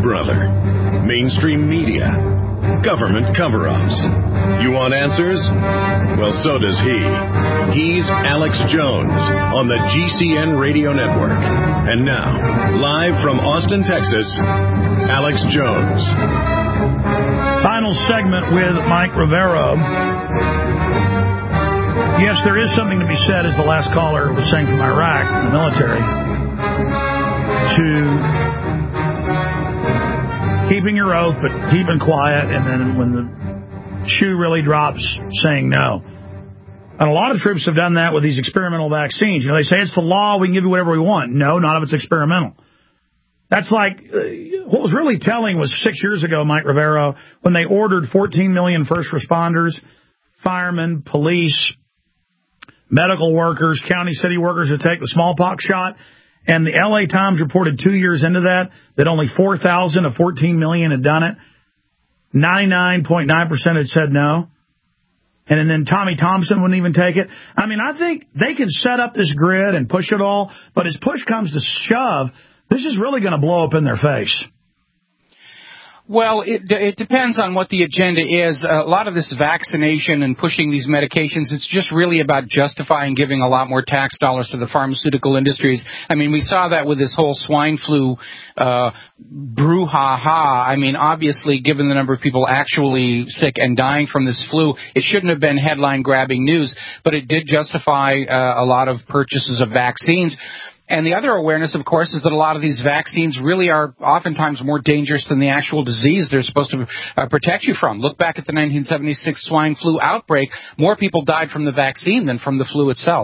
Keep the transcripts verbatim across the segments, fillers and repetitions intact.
brother. Mainstream media. Government cover-ups. You want answers? Well, so does he. He's Alex Jones on the G C N Radio Network. And now, live from Austin, Texas, Alex Jones. Final segment with Mike Rivera. Yes, there is something to be said, as the last caller was saying from Iraq, the military, to keeping your oath, but keeping quiet, and then when the shoe really drops, saying no. And a lot of troops have done that with these experimental vaccines. You know, they say it's the law, we can give you whatever we want. No, not if it's experimental. That's like, uh, what was really telling was six years ago, Mike Rivera, when they ordered fourteen million first responders, firemen, police, medical workers, county city workers to take the smallpox shot. And the L A Times reported two years into that that only four thousand of fourteen million had done it. ninety-nine point nine percent had said no. And then Tommy Thompson wouldn't even take it. I mean, I think they can set up this grid and push it all, but as push comes to shove, this is really going to blow up in their face. Well, it, it depends on what the agenda is. A lot of this vaccination and pushing these medications, it's just really about justifying giving a lot more tax dollars to the pharmaceutical industries. I mean, we saw that with this whole swine flu uh, brouhaha. I mean, obviously, given the number of people actually sick and dying from this flu, it shouldn't have been headline-grabbing news, but it did justify uh, a lot of purchases of vaccines. And the other awareness, of course, is that a lot of these vaccines really are oftentimes more dangerous than the actual disease they're supposed to uh, protect you from. Look back at the nineteen seventy-six swine flu outbreak. More people died from the vaccine than from the flu itself.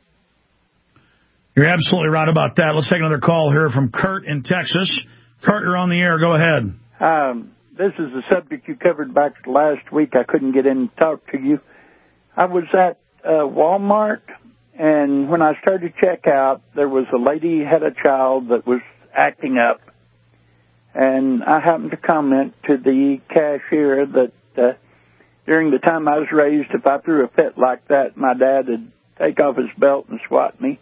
You're absolutely right about that. Let's take another call here from Kurt in Texas. Kurt, you're on the air. Go ahead. Um, this is a subject you covered back last week. I couldn't get in to talk to you. I was at uh, Walmart. And when I started to check out, there was a lady had a child that was acting up. And I happened to comment to the cashier that uh, during the time I was raised, if I threw a fit like that, my dad would take off his belt and swat me.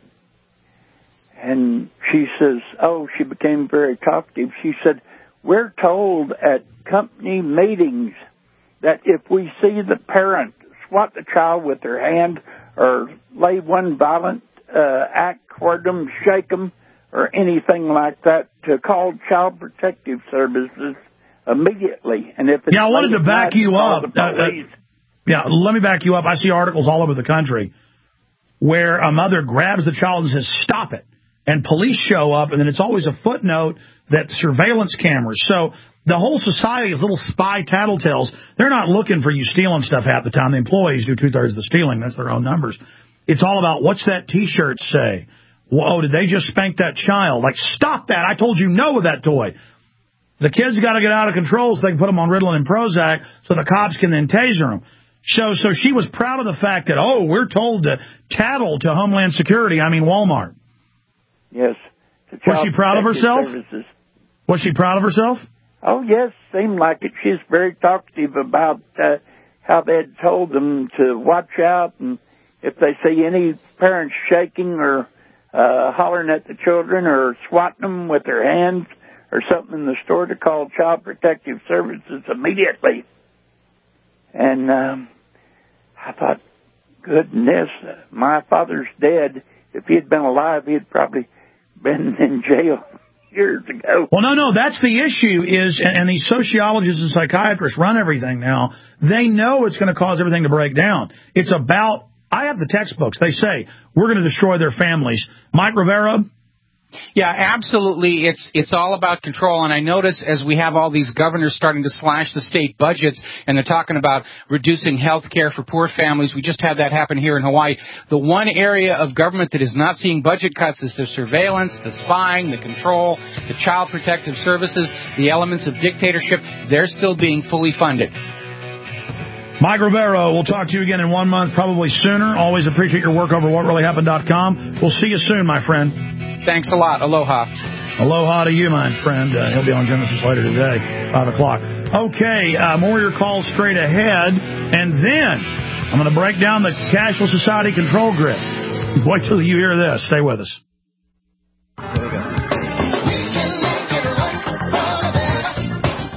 And she says, oh, she became very talkative. She said, we're told at company meetings that if we see the parent swat the child with their hand or lay one violent uh, act toward them, shake them, or anything like that, to call Child Protective Services immediately. And if it's yeah, I wanted to back you up. Uh, uh, yeah, let me back you up. I see articles all over the country where a mother grabs the child and says, stop it. And police show up, and then it's always a footnote that surveillance cameras. So the whole society is little spy tattletales. They're not looking for you stealing stuff half the time. The employees do two-thirds of the stealing. That's their own numbers. It's all about, what's that T-shirt say? Whoa, did they just spank that child? Like, stop that. I told you no with that toy. The kids got to get out of control so they can put them on Ritalin and Prozac so the cops can then taser them. So, so she was proud of the fact that, oh, we're told to tattle to Homeland Security, I mean Walmart. Yes. Was she proud of herself? Services. Was she proud of herself? Oh, yes, seemed like it. She's very talkative about uh, how they had told them to watch out, and if they see any parents shaking or uh, hollering at the children or swatting them with their hands or something in the store, to call Child Protective Services immediately. And um, I thought, goodness, my father's dead. If he had been alive, he'd probably been in jail years ago. Well, no, no, that's the issue is, and, and these sociologists and psychiatrists run everything now. They know it's going to cause everything to break down. It's about, I have the textbooks. They say, we're going to destroy their families. Mike Rivera? Yeah, absolutely. It's it's all about control. And I notice as we have all these governors starting to slash the state budgets, and they're talking about reducing health care for poor families. We just had that happen here in Hawaii. The one area of government that is not seeing budget cuts is the surveillance, the spying, the control, the child protective services, the elements of dictatorship. They're still being fully funded. Mike Rivera, we'll talk to you again in one month, probably sooner. Always appreciate your work over what really happened dot com. We'll see you soon, my friend. Thanks a lot. Aloha. Aloha to you, my friend. Uh, he'll be on Genesis later today, five o'clock. Okay, uh, more of your calls straight ahead. And then I'm going to break down the Cashless Society control grid. Wait till you hear this. Stay with us. Here we go.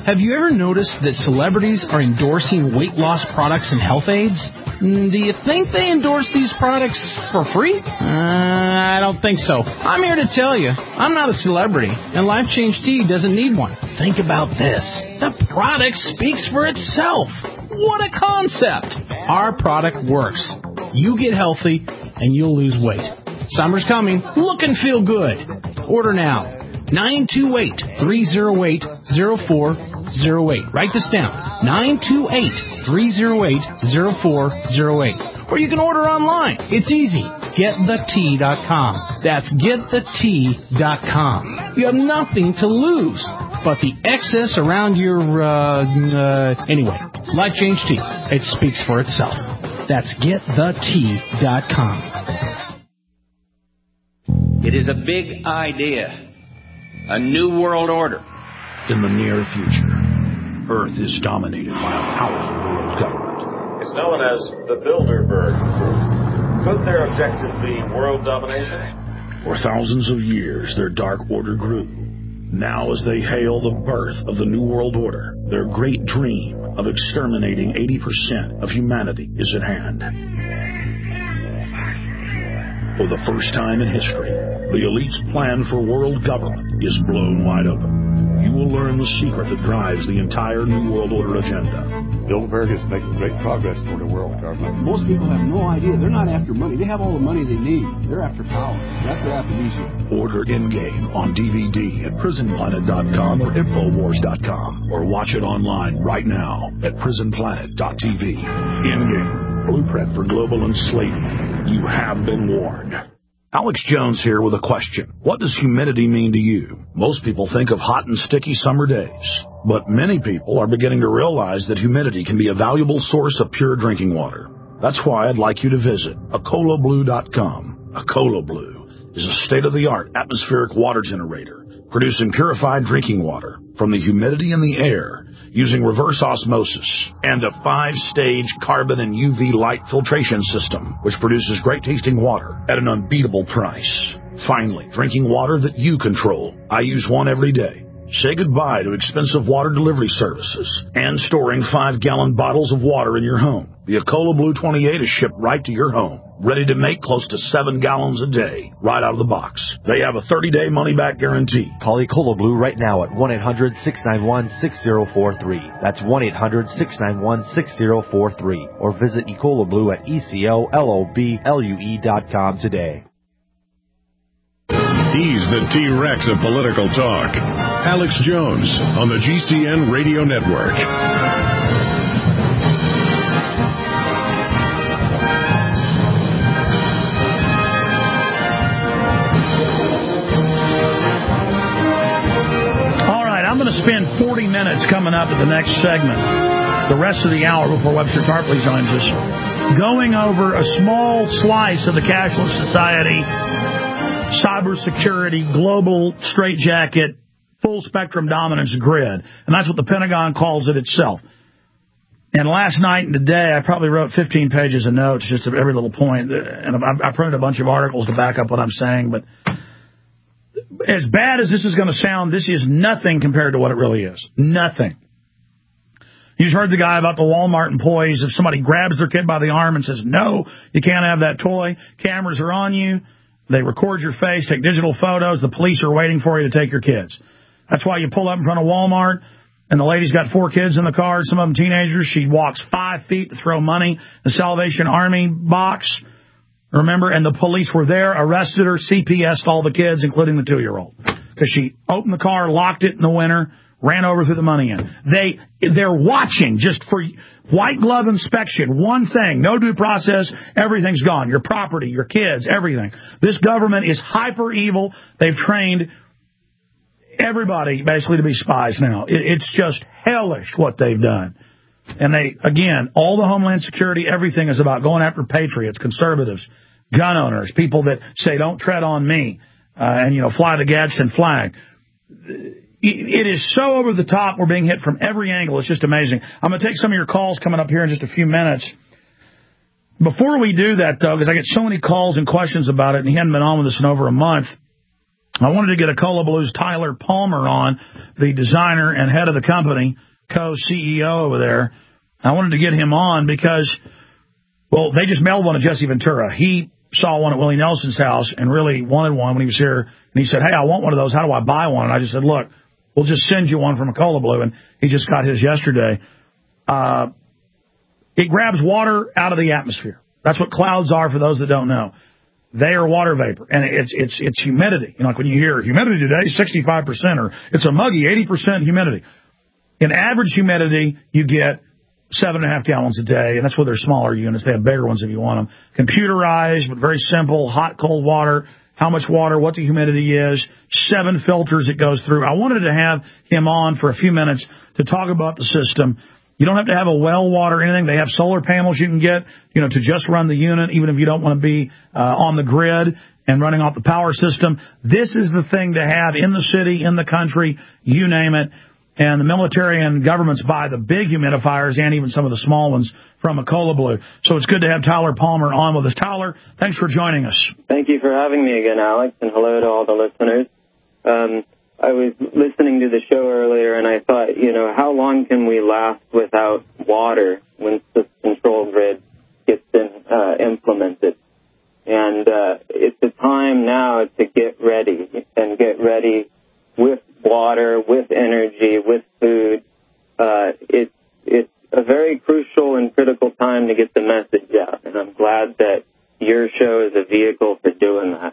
Have you ever noticed that celebrities are endorsing weight loss products and health aids? Do you think they endorse these products for free? Uh, I don't think so. I'm here to tell you, I'm not a celebrity, and Life Change Tea doesn't need one. Think about this. The product speaks for itself. What a concept. Our product works. You get healthy, and you'll lose weight. Summer's coming. Look and feel good. Order now. nine two eight, three oh eight, oh four oh eight. Write this down. nine two eight, three oh eight, oh four oh eight. Or you can order online. It's easy. get the tea dot com. That's get the tea dot com. You have nothing to lose but the excess around your, uh, uh, anyway. Life Change Tea. It speaks for itself. That's get the tea dot com. It is a big idea. A new world order. In the near future, Earth is dominated by a powerful world government. It's known as the Bilderberg Group. Could their objective be world domination? For thousands of years, their dark order grew. Now, as they hail the birth of the New World Order, their great dream of exterminating eighty percent of humanity is at hand. For the first time in history, the elite's plan for world government is blown wide open. You will learn the secret that drives the entire New World Order agenda. Bilderberg is making great progress toward a world government. Most people have no idea. They're not after money. They have all the money they need. They're after power. That's their aphrodisiac. Order in-game on D V D at prison planet dot com or infowars dot com, or watch it online right now at prison planet dot t v. In-game, blueprint for global enslavement. You have been warned. Alex Jones here with a question. What does humidity mean to you? Most people think of hot and sticky summer days, but many people are beginning to realize that humidity can be a valuable source of pure drinking water. That's why I'd like you to visit Acola Blue dot com. Acola Blue is a state-of-the-art atmospheric water generator, producing purified drinking water from the humidity in the air using reverse osmosis and a five-stage carbon and U V light filtration system, which produces great-tasting water at an unbeatable price. Finally, drinking water that you control. I use one every day. Say goodbye to expensive water delivery services and storing five-gallon bottles of water in your home. The Acola Blue twenty-eight is shipped right to your home, ready to make close to seven gallons a day, right out of the box. They have a thirty-day money-back guarantee. Call Acola Blue right now at one eight hundred, six nine one, six zero four three. That's one eight hundred, six nine one, six zero four three. Or visit Ecola Blue at E C O L O B L U E dot com today. He's the T-Rex of political talk. Alex Jones on the G C N Radio Network. All right, I'm going to spend forty minutes coming up at the next segment, the rest of the hour before Webster Tarpley joins us, going over a small slice of the cashless society, cybersecurity, global straitjacket, full-spectrum dominance grid. And that's what the Pentagon calls it itself. And last night and today, I probably wrote fifteen pages of notes, just at every little point. And I printed a bunch of articles to back up what I'm saying. But as bad as this is going to sound, this is nothing compared to what it really is. Nothing. You just heard the guy about the Walmart employees. If somebody grabs their kid by the arm and says, no, you can't have that toy, cameras are on you. They record your face, take digital photos. The police are waiting for you to take your kids. That's why you pull up in front of Walmart, and the lady's got four kids in the car, some of them teenagers. She walks five feet to throw money, the Salvation Army box, remember? And the police were there, arrested her, C P S'd all the kids, including the two-year-old. Because she opened the car, locked it in the winter, ran over, threw the money in. They, they're watching just for white glove inspection. One thing, no due process, everything's gone. Your property, your kids, everything. This government is hyper evil. They've trained everybody basically to be spies now. It, it's just hellish what they've done. And they, again, all the Homeland Security, everything is about going after patriots, conservatives, gun owners, people that say, don't tread on me, uh, and, you know, fly the Gadsden flag. It is so over the top. We're being hit from every angle. It's just amazing. I'm going to take some of your calls coming up here in just a few minutes. Before we do that, though, because I get so many calls and questions about it, and he hadn't been on with us in over a month, I wanted to get a Cola Blues Tyler Palmer on, the designer and head of the company, co-C E O over there. I wanted to get him on because, well, they just mailed one to Jesse Ventura. He saw one at Willie Nelson's house and really wanted one when he was here. And he said, hey, I want one of those. How do I buy one? And I just said, look, we'll just send you one from a Cola Blue. And he just got his yesterday. Uh, it grabs water out of the atmosphere. That's what clouds are for those that don't know. They are water vapor, and it's it's it's humidity. You know, like when you hear humidity today, sixty-five percent, or it's a muggy eighty percent humidity. In average humidity, you get seven and a half gallons a day, and that's where they're smaller units. They have bigger ones if you want them. Computerized, but very simple, hot, cold water, how much water, what the humidity is, seven filters it goes through. I wanted to have him on for a few minutes to talk about the system. You don't have to have a well water or anything. They have solar panels you can get, you know, to just run the unit, even if you don't want to be uh, on the grid and running off the power system. This is the thing to have in the city, in the country, you name it. And the military and governments buy the big humidifiers and even some of the small ones from a Cola Blue. So it's good to have Tyler Palmer on with us. Tyler, thanks for joining us. Thank you for having me again, Alex, and hello to all the listeners. Um, I was listening to the show earlier, and I thought, you know, how long can we last without water once this control grid gets in, uh, implemented? And uh, it's a time now to get ready, and get ready with water, with energy, with food. Uh, it's it's a very crucial and critical time to get the message out, and I'm glad that your show is a vehicle for doing that.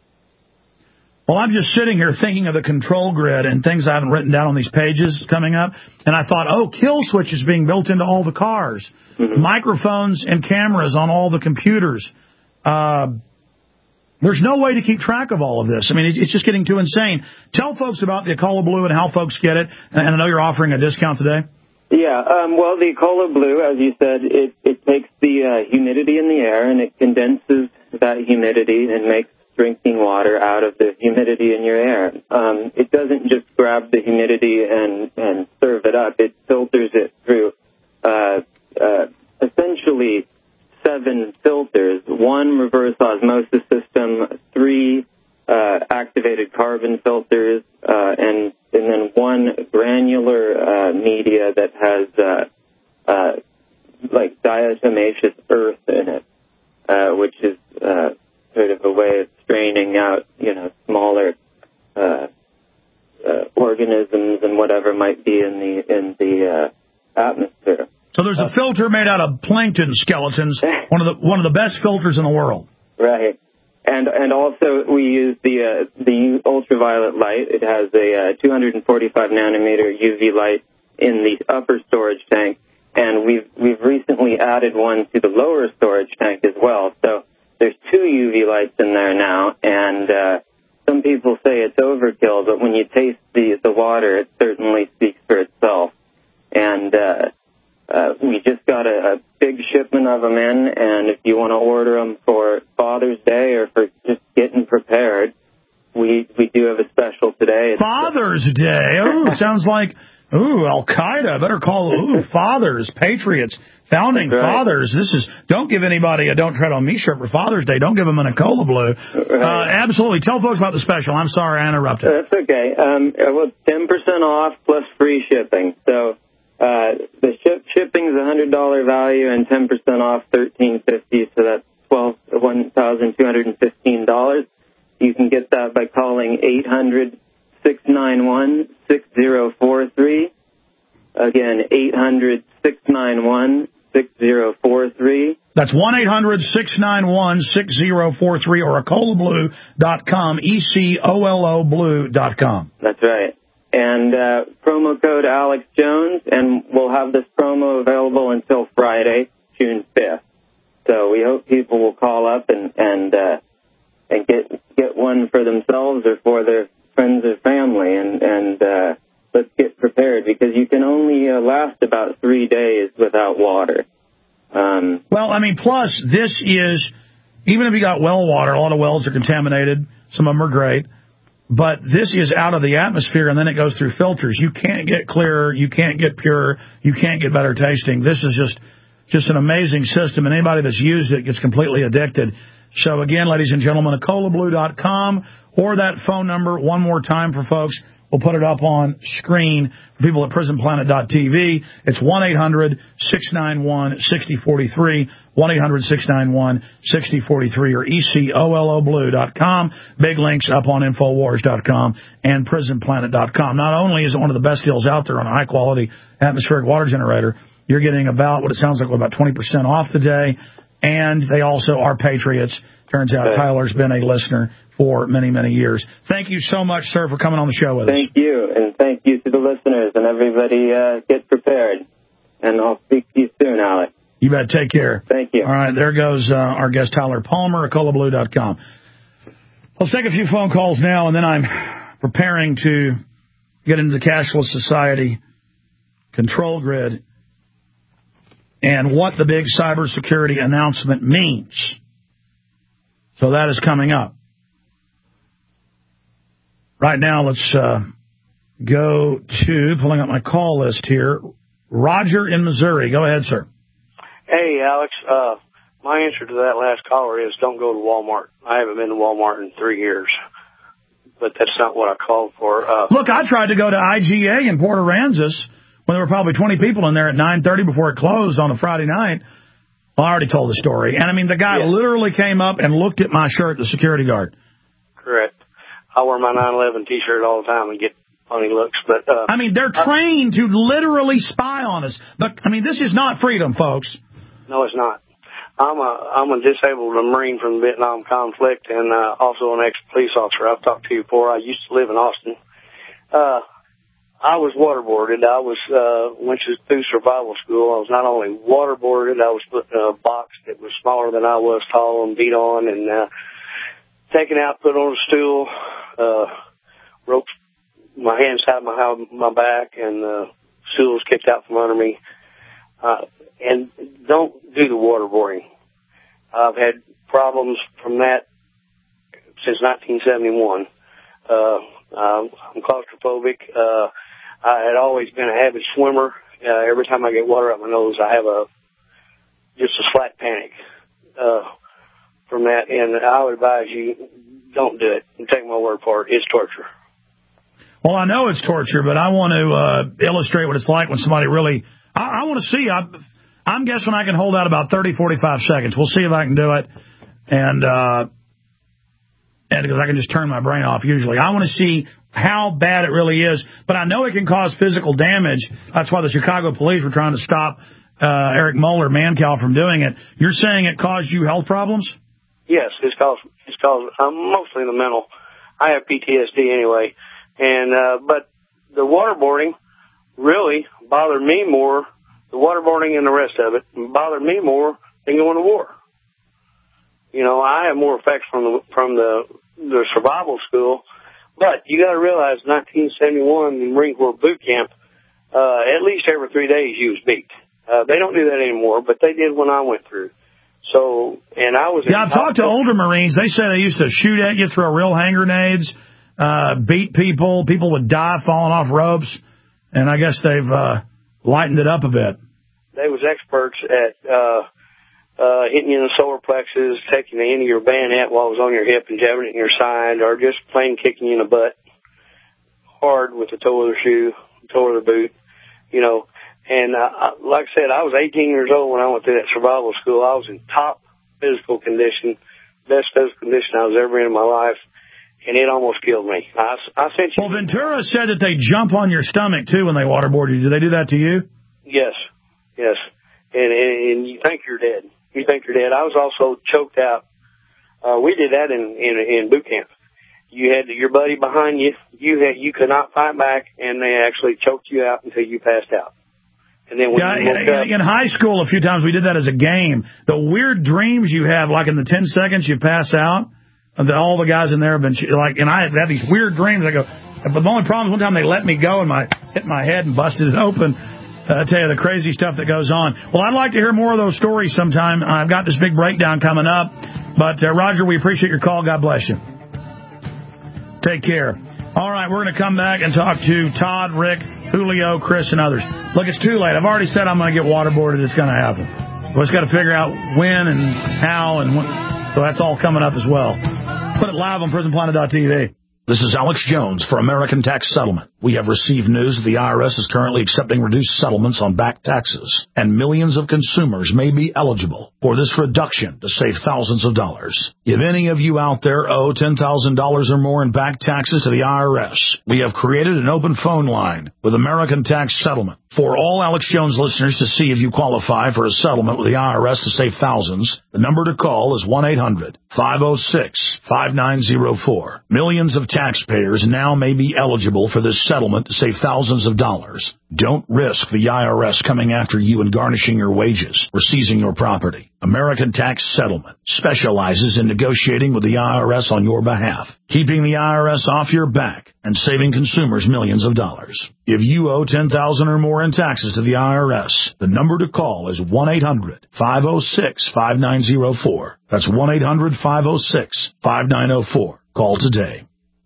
Well, I'm just sitting here thinking of the control grid and things I haven't written down on these pages coming up, and I thought, oh, kill switch is being built into all the cars, mm-hmm. microphones and cameras on all the computers. Uh, there's no way to keep track of all of this. I mean, it's just getting too insane. Tell folks about the Cola Blue and how folks get it, and I know you're offering a discount today. Yeah, um, well, the Cola Blue, as you said, it, it takes the uh, humidity in the air and it condenses that humidity and makes drinking water out of the humidity in your air. Um, it doesn't just grab the humidity and, and serve it up. It filters it through uh, uh, essentially seven filters, one reverse osmosis system, three uh, activated carbon filters, uh, and, and then one granular uh, media that has uh, uh, like diatomaceous earth in it, uh, which is uh, sort of a way of straining out, you know, smaller uh, uh, organisms and whatever might be in the in the uh, atmosphere. So there's a filter made out of plankton skeletons, one of the one of the best filters in the world. Right, and and also we use the uh, the ultraviolet light. It has a uh, two hundred forty-five nanometer U V light in the upper storage tank, and we've we've recently added one to the lower storage tank as well. So there's two U V lights in there now, and uh, some people say it's overkill, but when you taste the, the water, it certainly speaks for itself. And uh, uh, we just got a, a big shipment of them in, and if you want to order them for Father's Day or for just getting prepared, we we do have a special today. It's Father's Day? Oh, sounds like, ooh, Al-Qaeda. Better call, ooh, fathers, patriots. Founding right. fathers, this is, don't give anybody a Don't Tread on Me shirt for Father's Day. Don't give them an Cola Blue. Right. Uh, absolutely. Tell folks about the special. I'm sorry I interrupted. That's okay. Um, well, ten percent off plus free shipping. So uh, the ship, shipping is a one hundred dollars value and ten percent off thirteen fifty. So that's one thousand two hundred fifteen dollars. You can get that by calling eight hundred, six nine one, six zero four three. Again, eight hundred, six nine one, six zero four three. That's one eight hundred, six nine one, six zero four three or a cola blue dot com, E C O L O blue dot com. That's right. And uh, promo code Alex Jones, and we'll have this promo available until Friday, June fifth. So we hope people will call up and and uh, and get get one for themselves or for their friends or family, and and uh, let's get prepared because you can only uh, last about three days without water. Um, well, I mean, plus this is, even if you got well water, a lot of wells are contaminated. Some of them are great. But this is out of the atmosphere, and then it goes through filters. You can't get clearer. You can't get pure. You can't get better tasting. This is just just an amazing system, and anybody that's used it gets completely addicted. So, again, ladies and gentlemen, ecola blue dot com or that phone number one more time for folks. We'll put it up on screen for people at prison planet dot t v. It's one eight hundred six nine one six zero four three, one eight hundred six nine one six zero four three, or ecola blue dot com. Big links up on infowars dot com and prison planet dot com. Not only is it one of the best deals out there on a high-quality atmospheric water generator, you're getting about what it sounds like about twenty percent off today, and they also are patriots. Turns out Tyler's been a listener for many, many years. Thank you so much, sir, for coming on the show with us. Thank you, and thank you to the listeners, and everybody uh, get prepared. And I'll speak to you soon, Alex. You bet. Take care. Thank you. All right, there goes uh, our guest, Tyler Palmer, ecola blue dot com. Let's take a few phone calls now, and then I'm preparing to get into the cashless society control grid and what the big cybersecurity announcement means. So that is coming up. Right now, let's uh, go to, pulling up my call list here, Roger in Missouri. Go ahead, sir. Hey, Alex. Uh, my answer to that last caller is don't go to Walmart. I haven't been to Walmart in three years, but that's not what I called for. Uh, Look, I tried to go to I G A in Port Aransas when there were probably twenty people in there at nine thirty before it closed on a Friday night. Well, I already told the story. And, I mean, the guy yeah. literally came up and looked at my shirt, the security guard. Correct. I wear my nine eleven T-shirt all the time and get funny looks. But uh, I mean, they're trained to literally spy on us. But, I mean, this is not freedom, folks. No, it's not. I'm a I'm a disabled Marine from the Vietnam conflict and uh, also an ex-police officer. I've talked to you before. I used to live in Austin. Uh, I was waterboarded. I was uh, went through survival school. I was not only waterboarded, I was put in a box that was smaller than I was, tall, and beat on, and uh, taken out, put on a stool, uh, ropes my hands tied my my back, and uh, stools kicked out from under me. Uh, and don't do the waterboarding. I've had problems from that since nineteen seventy-one. Uh, I'm claustrophobic. Uh, I had always been a avid swimmer. Uh, every time I get water up my nose, I have a just a slight panic uh, from that. And I would advise you, don't do it. Take my word for it. It's torture. Well, I know it's torture, but I want to uh, illustrate what it's like when somebody really... I, I want to see. I, I'm guessing I can hold out about thirty, forty-five seconds. We'll see if I can do it. And... Uh, And because I can just turn my brain off usually. I want to see how bad it really is. But I know it can cause physical damage. That's why the Chicago police were trying to stop uh, Eric Moeller, Mancow, from doing it. You're saying it caused you health problems? Yes, it's caused, it's caused um, mostly the mental. I have P T S D anyway. and uh, But the waterboarding really bothered me more, the waterboarding and the rest of it, bothered me more than going to war. You know, I have more effects from the from the the survival school, but you got to realize, nineteen seventy-one, the Marine Corps boot camp, uh, at least every three days you was beat. Uh, they don't do that anymore, but they did when I went through. So, and I was. Yeah, I've talked to older Marines. They say they used to shoot at you, throw real hand grenades, uh, beat people. People would die falling off ropes, and I guess they've uh, lightened it up a bit. They was experts at. Uh, Uh, hitting you in the solar plexus, taking the end of your bayonet while it was on your hip and jabbing it in your side, or just plain kicking you in the butt hard with the toe of the shoe, toe of the boot, you know. And uh, like I said, I was eighteen years old when I went through that survival school. I was in top physical condition, best physical condition I was ever in in my life, and it almost killed me. I, I sent you. Well, Ventura said that they jump on your stomach, too, when they waterboard you. Do they do that to you? Yes, yes. And, and, and you think you're dead. You think you're dead. I was also choked out. Uh, we did that in, in, in boot camp. You had your buddy behind you. You had, you could not fight back, and they actually choked you out until you passed out. And then when yeah, you woke in, up, in high school, a few times we did that as a game. The weird dreams you have, like in the ten seconds you pass out, that all the guys in there have been like, and I had these weird dreams. I go, but the only problem is one time they let me go and my hit my head and busted it open. I tell you, the crazy stuff that goes on. Well, I'd like to hear more of those stories sometime. I've got this big breakdown coming up. But, uh, Roger, we appreciate your call. God bless you. Take care. All right, we're going to come back and talk to Todd, Rick, Julio, Chris, and others. Look, it's too late. I've already said I'm going to get waterboarded. It's going to happen. We just got to figure out when and how, and when. So that's all coming up as well. Put it live on prison planet dot t v. This is Alex Jones for American Tax Settlement. We have received news that the I R S is currently accepting reduced settlements on back taxes, and millions of consumers may be eligible for this reduction to save thousands of dollars. If any of you out there owe ten thousand dollars or more in back taxes to the I R S, we have created an open phone line with American Tax Settlement for all Alex Jones listeners to see if you qualify for a settlement with the I R S to save thousands. The number to call is one eight hundred five oh six five nine oh four. Millions of taxpayers now may be eligible for this settlement to save thousands of dollars. Don't risk the I R S coming after you and garnishing your wages or seizing your property. American Tax Settlement specializes in negotiating with the I R S on your behalf, keeping the I R S off your back and saving consumers millions of dollars. If you owe ten thousand dollars or more in taxes to the I R S, the number to call is one eight hundred five oh six five nine oh four. That's one eight hundred five oh six five nine oh four. Call today.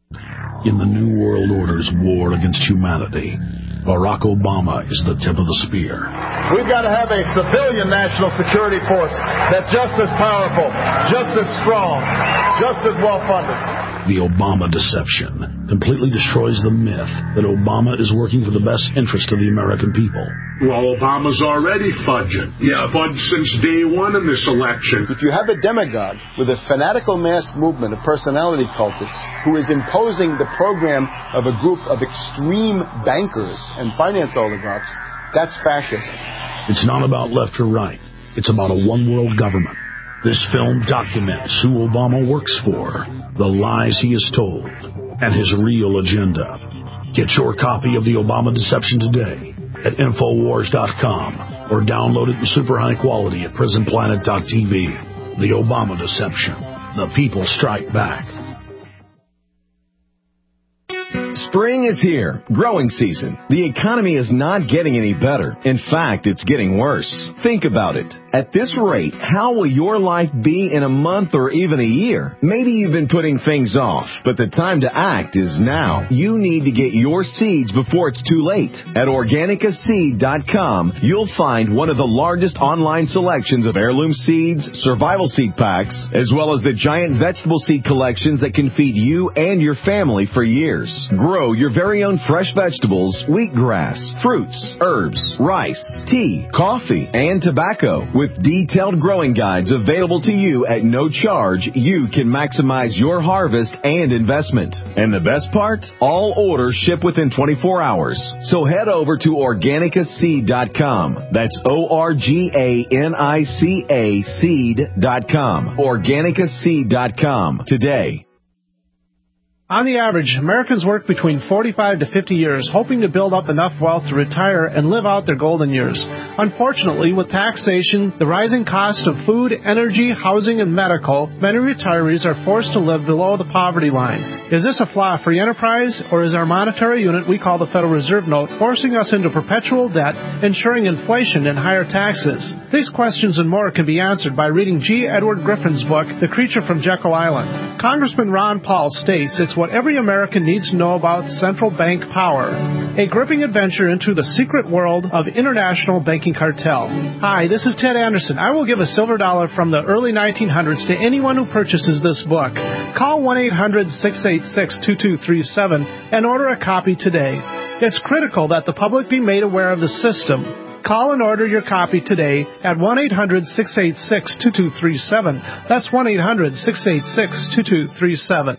In the New World Order's war against humanity, Barack Obama is the tip of the spear. We've got to have a civilian national security force that's just as powerful, just as strong, just as well-funded. The Obama deception completely destroys the myth that Obama is working for the best interest of the American people. Well, Obama's already fudging. He's yeah. fudged since day one in this election. If you have a demagogue with a fanatical mass movement of personality cultists who is imposing the program of a group of extreme bankers and finance oligarchs, that's fascism. It's not about left or right. It's about a one-world government. This film documents who Obama works for, the lies he has told, and his real agenda. Get your copy of The Obama Deception today at Infowars dot com or download it in super high quality at Prison Planet dot t v. The Obama Deception. The people strike back. Spring is here. Growing season. The economy is not getting any better. In fact, it's getting worse. Think about it. At this rate, how will your life be in a month or even a year? Maybe you've been putting things off, but the time to act is now. You need to get your seeds before it's too late. At Organica Seed dot com, you'll find one of the largest online selections of heirloom seeds, survival seed packs, as well as the giant vegetable seed collections that can feed you and your family for years. Grow your very own fresh vegetables, wheatgrass, fruits, herbs, rice, tea, coffee, and tobacco. With detailed growing guides available to you at no charge, you can maximize your harvest and investment. And the best part? All orders ship within twenty-four hours. So head over to Organica Seed dot com. That's O R G A N I C A seed dot com. Organica Seed dot com today. On the average, Americans work between forty-five to fifty years, hoping to build up enough wealth to retire and live out their golden years. Unfortunately, with taxation, the rising cost of food, energy, housing, and medical, many retirees are forced to live below the poverty line. Is this a flaw free enterprise, or is our monetary unit we call the Federal Reserve Note forcing us into perpetual debt, ensuring inflation and higher taxes? These questions and more can be answered by reading G. Edward Griffin's book, The Creature from Jekyll Island. Congressman Ron Paul states it's what every American needs to know about central bank power. A gripping adventure into the secret world of international banking cartel. Hi, this is Ted Anderson. I will give a silver dollar from the early nineteen hundreds to anyone who purchases this book. Call one eight hundred six eight six two two three seven and order a copy today. It's critical that the public be made aware of the system. Call and order your copy today at one eight hundred six eight six two two three seven. That's one eight hundred six eight six two two three seven.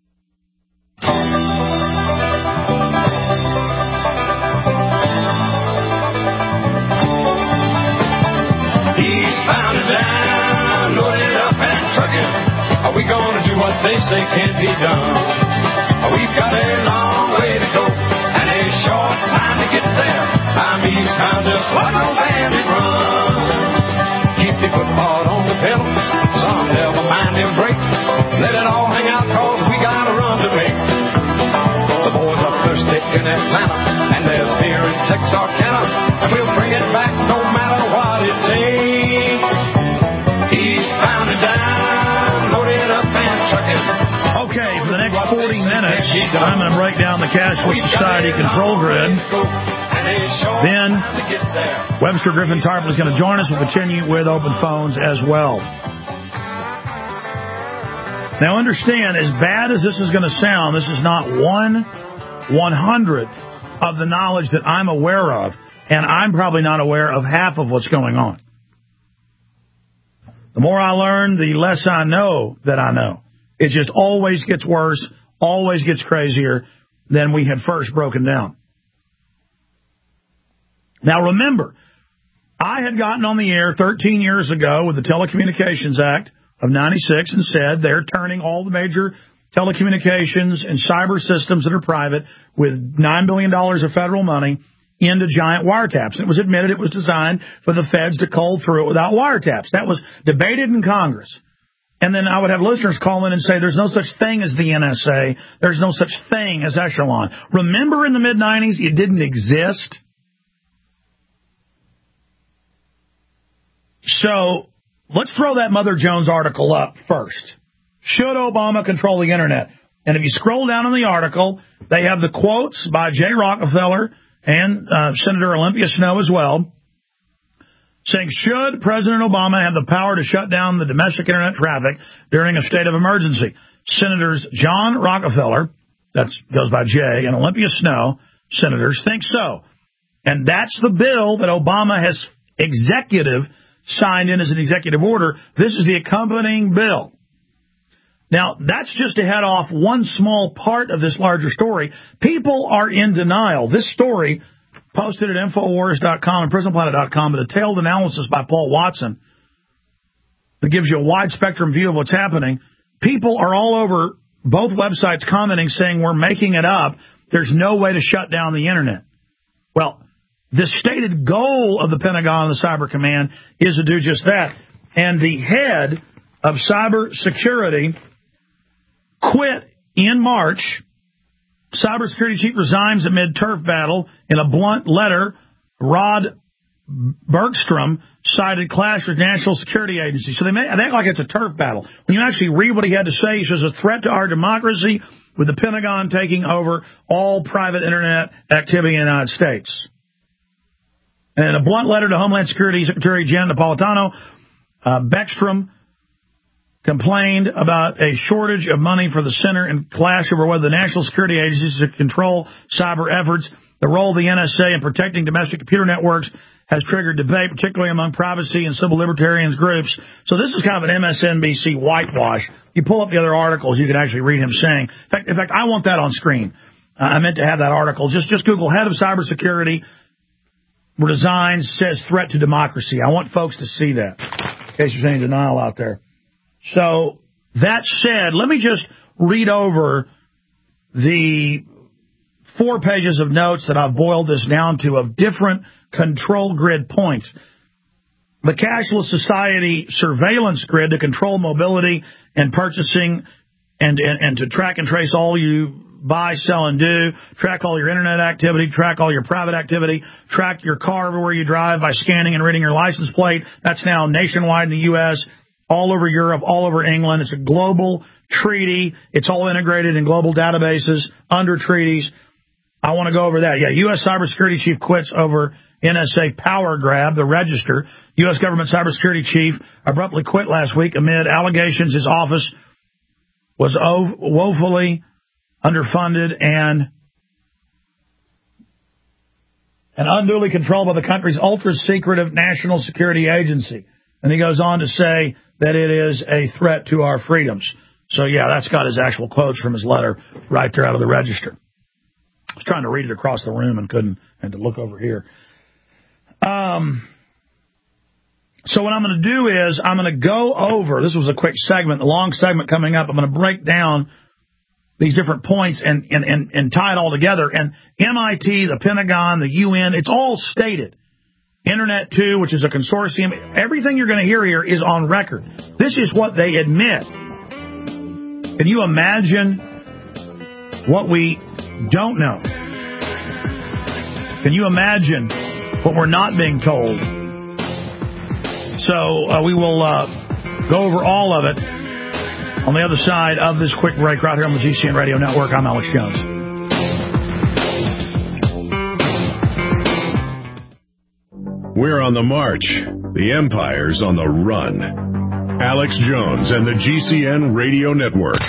Eastbound and down, loaded up and trucking. Are we gonna do what they say can't be done? We've got a long way to go and a short time to get there. I'm eastbound, just like no bandit run. Keep your foot hard on the pedal, some never mind them brakes. Let it all hang out, cause we got a run to make. The boys are thirsty in Atlanta, and there's beer in Texarkana, and we'll bring it back no matter what it takes. Eastbound and down, loaded up and trucking. Okay, for the next forty minutes, I'm going to break down the cashless society control grid. Then Webster Griffin Tarpley is going to join us. We'll continue with open phones as well. Now understand, as bad as this is going to sound, this is not one one hundredth of the knowledge that I'm aware of, and I'm probably not aware of half of what's going on. The more I learn, the less I know that I know. It just always gets worse, always gets crazier than we had first broken down. Now remember, I had gotten on the air thirteen years ago with the Telecommunications Act of ninety-six and said they're turning all the major telecommunications and cyber systems that are private with nine billion dollars of federal money into giant wiretaps. It was admitted it was designed for the feds to cull through it without wiretaps. That was debated in Congress. And then I would have listeners call in and say there's no such thing as the N S A. There's no such thing as Echelon. Remember in the mid nineties, it didn't exist? So let's throw that Mother Jones article up first. Should Obama control the Internet? And if you scroll down in the article, they have the quotes by Jay Rockefeller and uh, Senator Olympia Snowe as well, saying, should President Obama have the power to shut down the domestic Internet traffic during a state of emergency? Senators John Rockefeller, that goes by Jay, and Olympia Snowe, senators, think so. And that's the bill that Obama has executive signed in as an executive order. This is the accompanying bill. Now, that's just to head off one small part of this larger story. People are in denial. This story, posted at Infowars dot com and Prison Planet dot com, a detailed analysis by Paul Watson that gives you a wide spectrum view of what's happening. People are all over both websites commenting, saying we're making it up. There's no way to shut down the Internet. Well, the stated goal of the Pentagon and the Cyber Command is to do just that. And the head of cybersecurity quit in March. Cybersecurity chief resigns amid turf battle. In a blunt letter, Rod Bergstrom cited clash with National Security Agency. So they, make, they act like it's a turf battle. When you actually read what he had to say, he says, a threat to our democracy with the Pentagon taking over all private Internet activity in the United States. And in a blunt letter to Homeland Security Secretary Jen Napolitano, uh, Beckstrom complained about a shortage of money for the center and clash over whether the national security agencies to control cyber efforts. The role of the N S A in protecting domestic computer networks has triggered debate, particularly among privacy and civil libertarians groups. So this is kind of an M S N B C whitewash. You pull up the other articles, you can actually read him saying. In fact, in fact I want that on screen. Uh, I meant to have that article. Just, just Google head of cybersecurity resigns, says threat to democracy. I want folks to see that, in case there's any denial out there. So, that said, let me just read over the four pages of notes that I've boiled this down to of different control grid points. The cashless society surveillance grid to control mobility and purchasing and, and, and to track and trace all you buy, sell, and do, track all your Internet activity, track all your private activity, track your car everywhere you drive by scanning and reading your license plate. That's now nationwide in the U S, all over Europe, all over England. It's a global treaty. It's all integrated in global databases under treaties. I want to go over that. Yeah, U S cybersecurity chief quits over N S A power grab, the register. U S government cybersecurity chief abruptly quit last week amid allegations his office was woefully underfunded and and unduly controlled by the country's ultra-secretive national security agency. And he goes on to say that it is a threat to our freedoms. So, yeah, that's got his actual quotes from his letter right there out of the register. I was trying to read it across the room and couldn't, and to look over here. Um, so what I'm going to do is I'm going to go over, this was a quick segment, the long segment coming up. I'm going to break down these different points and, and, and, and tie it all together. And M I T, the Pentagon, the U N, it's all stated. Internet two, which is a consortium, everything you're going to hear here is on record. This is what they admit. Can you imagine what we don't know? Can you imagine what we're not being told? So uh, we will uh, go over all of it on the other side of this quick break right here on the G C N Radio Network. I'm Alex Jones. We're on the march. The empire's on the run. Alex Jones and the G C N Radio Network.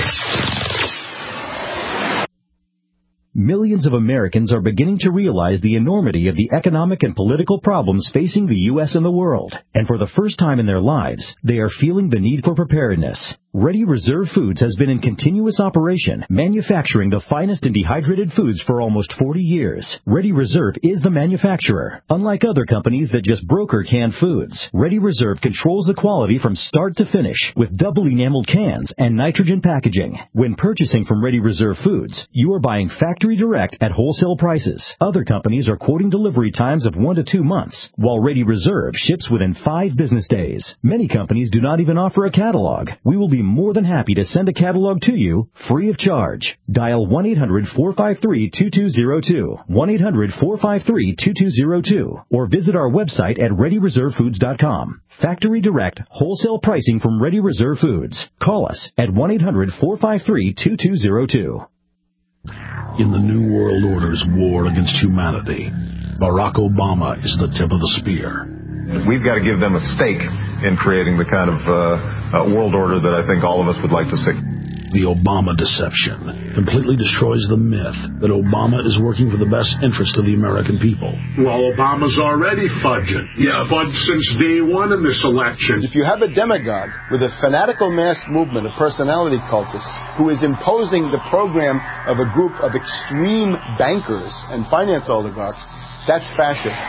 Millions of Americans are beginning to realize the enormity of the economic and political problems facing the U S and the world. And for the first time in their lives, they are feeling the need for preparedness. Ready Reserve Foods has been in continuous operation, manufacturing the finest and dehydrated foods for almost forty years. Ready Reserve is the manufacturer. Unlike other companies that just broker canned foods, Ready Reserve controls the quality from start to finish with double enameled cans and nitrogen packaging. When purchasing from Ready Reserve Foods, you are buying factory direct at wholesale prices. Other companies are quoting delivery times of one to two months, while Ready Reserve ships within five business days. Many companies do not even offer a catalog. We will be more than happy to send a catalog to you free of charge. Dial one eight hundred four five three two two zero two, one eight hundred four five three two two zero two, or visit our website at ready reserve foods dot com. Factory direct, wholesale pricing from Ready Reserve Foods. Call us at one eight hundred four five three two two zero two. In the New World Order's war against humanity, Barack Obama is the tip of the spear. We've got to give them a stake in creating the kind of uh, uh, world order that I think all of us would like to see. The Obama deception completely destroys the myth that Obama is working for the best interest of the American people. Well, Obama's already fudging. He's yeah. fudged since day one in this election. If you have a demagogue with a fanatical mass movement of personality cultists who is imposing the program of a group of extreme bankers and finance oligarchs, that's fascism.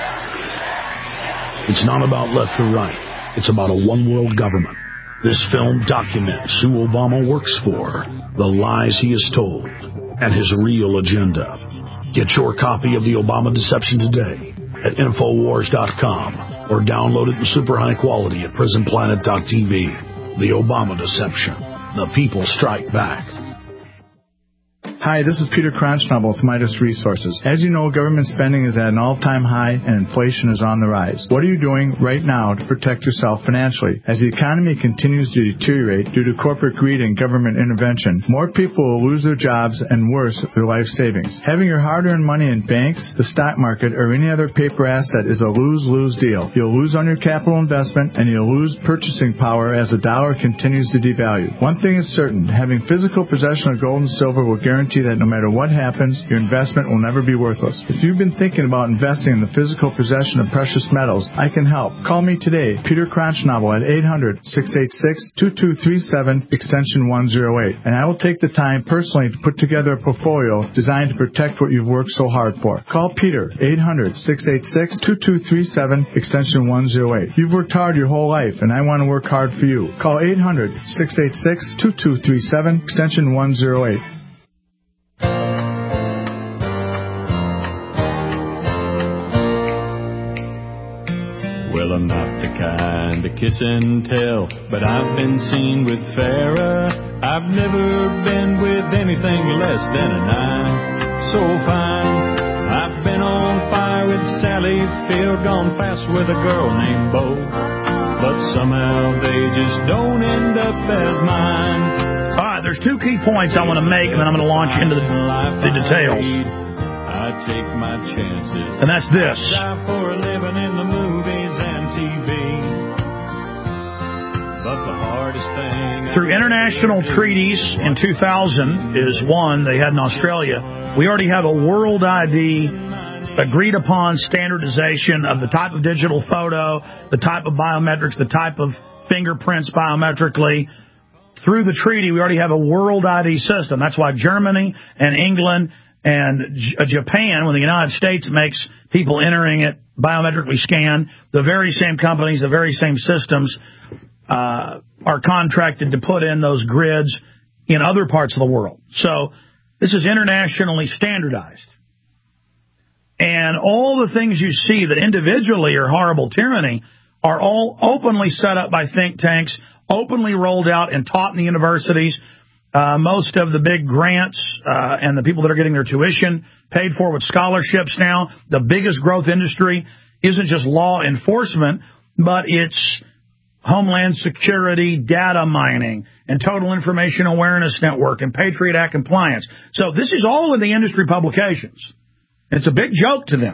It's not about left or right. It's about a one-world government. This film documents who Obama works for, the lies he has told, and his real agenda. Get your copy of The Obama Deception today at infowars dot com or download it in super high quality at prison planet dot t v. The Obama Deception. The people strike back. Hi, this is Peter Kronschnabel with Midas Resources. As you know, government spending is at an all-time high and inflation is on the rise. What are you doing right now to protect yourself financially? As the economy continues to deteriorate due to corporate greed and government intervention, more people will lose their jobs and worse, their life savings. Having your hard-earned money in banks, the stock market, or any other paper asset is a lose-lose deal. You'll lose on your capital investment and you'll lose purchasing power as the dollar continues to devalue. One thing is certain, having physical possession of gold and silver will guarantee that no matter what happens, your investment will never be worthless. If you've been thinking about investing in the physical possession of precious metals, I can help. Call me today, Peter Kronschnabel, at eight hundred, six eight six, two two three seven, extension one oh eight, and I will take the time personally to put together a portfolio designed to protect what you've worked so hard for. Call Peter, eight hundred, six eight six, two two three seven, extension one oh eight. You've worked hard your whole life, and I want to work hard for you. Call eight hundred, six eight six, two two three seven, extension one oh eight. Well, I'm not the kind to kiss and tell, but I've been seen with Farrah. I've never been with anything less than a nine. So fine. I've been on fire with Sally Field, gone fast with a girl named Bo, but somehow they just don't end up as mine. All right, there's two key points I want to make, and then I'm going to launch into the, the details. I take my chances. And that's this. I die for a living in the movies and T V. But the hardest thing... Through international treaties in two thousand is one they had in Australia. We already have a world I D agreed upon standardization of the type of digital photo, the type of biometrics, the type of fingerprints biometrically. Through the treaty, we already have a world I D system. That's why Germany and England and J- Japan, when the United States makes people entering it biometrically scanned, the very same companies, the very same systems uh, are contracted to put in those grids in other parts of the world. So this is internationally standardized. And all the things you see that individually are horrible tyranny are all openly set up by think tanks, openly rolled out and taught in the universities. Uh, most of the big grants uh, and the people that are getting their tuition paid for with scholarships now. The biggest growth industry isn't just law enforcement, but it's Homeland Security, data mining, and Total Information Awareness Network, and Patriot Act compliance. So this is all in the industry publications. It's a big joke to them.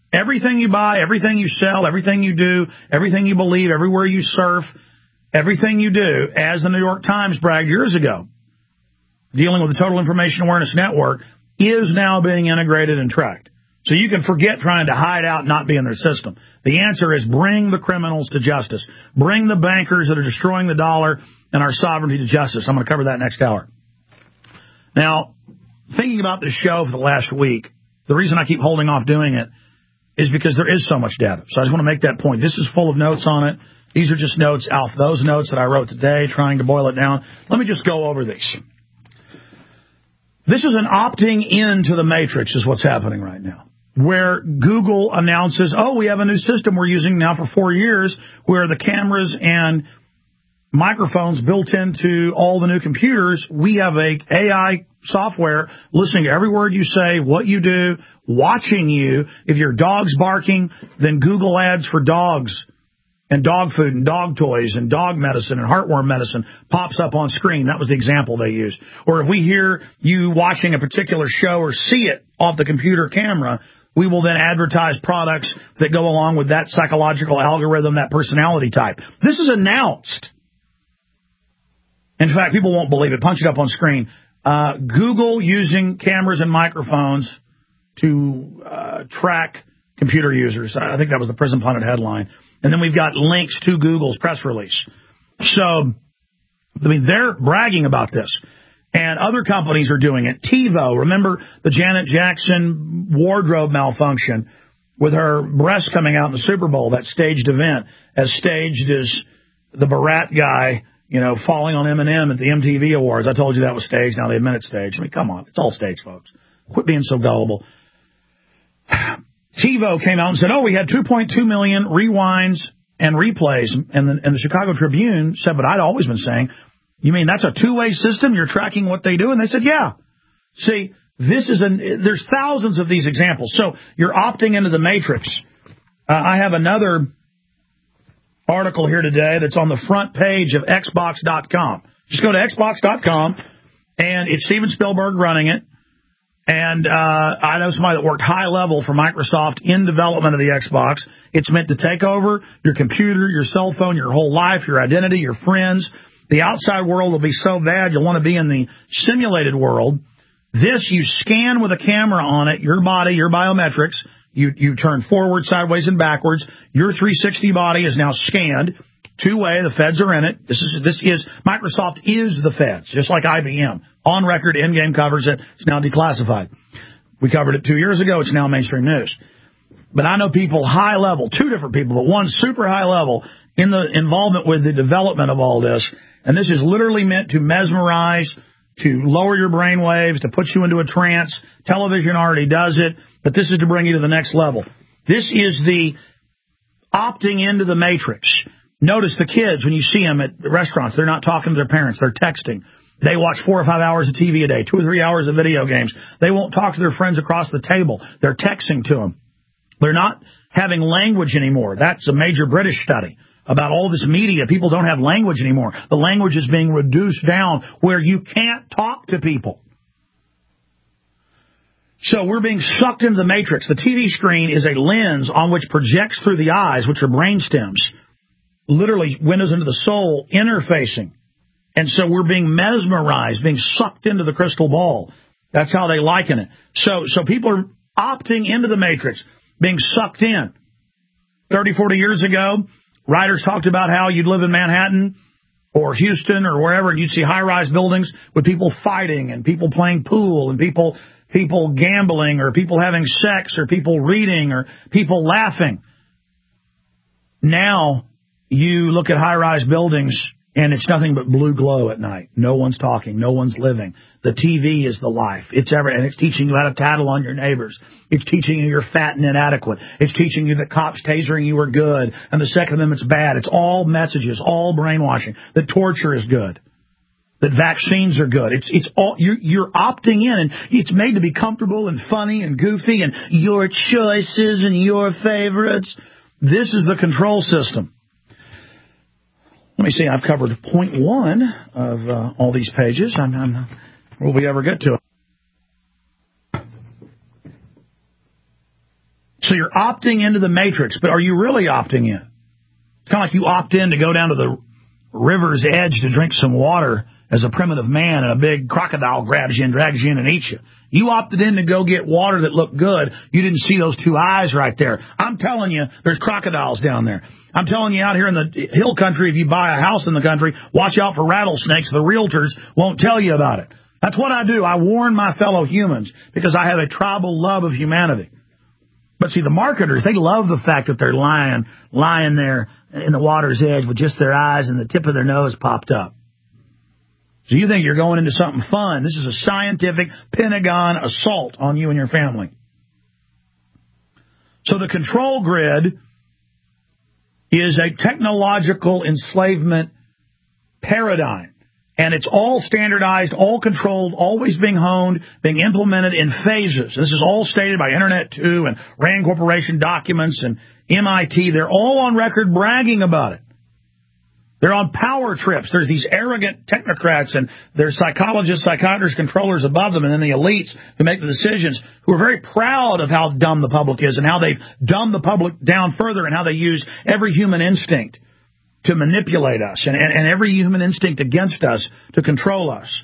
Everything you buy, everything you sell, everything you do, everything you believe, everywhere you surf, everything you do, as the New York Times bragged years ago, dealing with the Total Information Awareness Network, is now being integrated and tracked. So you can forget trying to hide out and not be in their system. The answer is bring the criminals to justice. Bring the bankers that are destroying the dollar and our sovereignty to justice. I'm going to cover that next hour. Now, thinking about this show for the last week, the reason I keep holding off doing it is because there is so much data. So I just want to make that point. This is full of notes on it. These are just notes out of those notes that I wrote today, trying to boil it down. Let me just go over these. This is an opting into the matrix is what's happening right now, where Google announces, oh, we have a new system we're using now for four years where the cameras and microphones built into all the new computers. We have a A I software listening to every word you say, what you do, watching you. If your dog's barking, then Google ads for dogs and dog food and dog toys and dog medicine and heartworm medicine pops up on screen. That was the example they used. Or if we hear you watching a particular show or see it off the computer camera, we will then advertise products that go along with that psychological algorithm, that personality type. This is announced. In fact, people won't believe it. Punch it up on screen. Uh, Google using cameras and microphones to uh, track computer users. I think that was the Prison Planet headline. And then we've got links to Google's press release. So, I mean, they're bragging about this. And other companies are doing it. TiVo, remember the Janet Jackson wardrobe malfunction with her breasts coming out in the Super Bowl, that staged event, as staged as the Barat guy, you know, falling on Eminem at the M T V Awards. I told you that was staged. Now they admit it's staged. I mean, come on. It's all staged, folks. Quit being so gullible. TiVo came out and said, oh, we had two point two million rewinds and replays. And the, and the Chicago Tribune said, but I'd always been saying, you mean that's a two-way system? You're tracking what they do? And they said, yeah. See, this is an, there's thousands of these examples. So you're opting into the matrix. Uh, I have another article here today that's on the front page of Xbox dot com. Just go to Xbox dot com, and it's Steven Spielberg running it. And uh, I know somebody that worked high level for Microsoft in development of the Xbox. It's meant to take over your computer, your cell phone, your whole life, your identity, your friends. The outside world will be so bad you'll want to be in the simulated world. This, you scan with a camera on it, your body, your biometrics. You you turn forward, sideways, and backwards. Your three sixty body is now scanned. Two-way, the feds are in it. This is this is Microsoft is the feds, just like I B M. On record, in-game covers it. It's now declassified. We covered it two years ago. It's now mainstream news. But I know people high level, two different people, but one super high level in the involvement with the development of all this. And this is literally meant to mesmerize, to lower your brain waves, to put you into a trance. Television already does it, but this is to bring you to the next level. This is the opting into the matrix. Notice the kids, when you see them at restaurants, they're not talking to their parents. They're texting. They watch four or five hours of T V a day, two or three hours of video games. They won't talk to their friends across the table. They're texting to them. They're not having language anymore. That's a major British study about all this media. People don't have language anymore. The language is being reduced down where you can't talk to people. So we're being sucked into the matrix. The T V screen is a lens on which projects through the eyes, which are brain stems, literally windows into the soul, interfacing. And so we're being mesmerized, being sucked into the crystal ball. That's how they liken it. So so people are opting into the matrix, being sucked in. thirty, forty years ago, writers talked about how you'd live in Manhattan or Houston or wherever, and you'd see high-rise buildings with people fighting and people playing pool and people people gambling or people having sex or people reading or people laughing. Now you look at high-rise buildings, and it's nothing but blue glow at night. No one's talking. No one's living. The T V is the life. It's ever, and it's teaching you how to tattle on your neighbors. It's teaching you you're fat and inadequate. It's teaching you that cops tasering you are good, and the Second Amendment's bad. It's all messages, all brainwashing. That torture is good. That vaccines are good. It's it's all you, you're opting in, and it's made to be comfortable and funny and goofy, and your choices and your favorites. This is the control system. Let me see, I've covered point one of uh, all these pages. I'm, I'm, will we ever get to it? So you're opting into the matrix, but are you really opting in? It's kind of like you opt in to go down to the river's edge to drink some water as a primitive man, and a big crocodile grabs you and drags you in and eats you. You opted in to go get water that looked good. You didn't see those two eyes right there. I'm telling you, there's crocodiles down there. I'm telling you, out here in the hill country, if you buy a house in the country, watch out for rattlesnakes. The realtors won't tell you about it. That's what I do. I warn my fellow humans because I have a tribal love of humanity. But see, the marketers, they love the fact that they're lying, lying there in the water's edge with just their eyes and the tip of their nose popped up. So you think you're going into something fun. This is a scientific Pentagon assault on you and your family. So the control grid is a technological enslavement paradigm. And it's all standardized, all controlled, always being honed, being implemented in phases. This is all stated by Internet two and RAND Corporation documents and M I T. They're all on record bragging about it. They're on power trips. There's these arrogant technocrats and there's psychologists, psychiatrists, controllers above them, and then the elites who make the decisions who are very proud of how dumb the public is and how they've dumbed the public down further and how they use every human instinct to manipulate us and, and, and every human instinct against us to control us.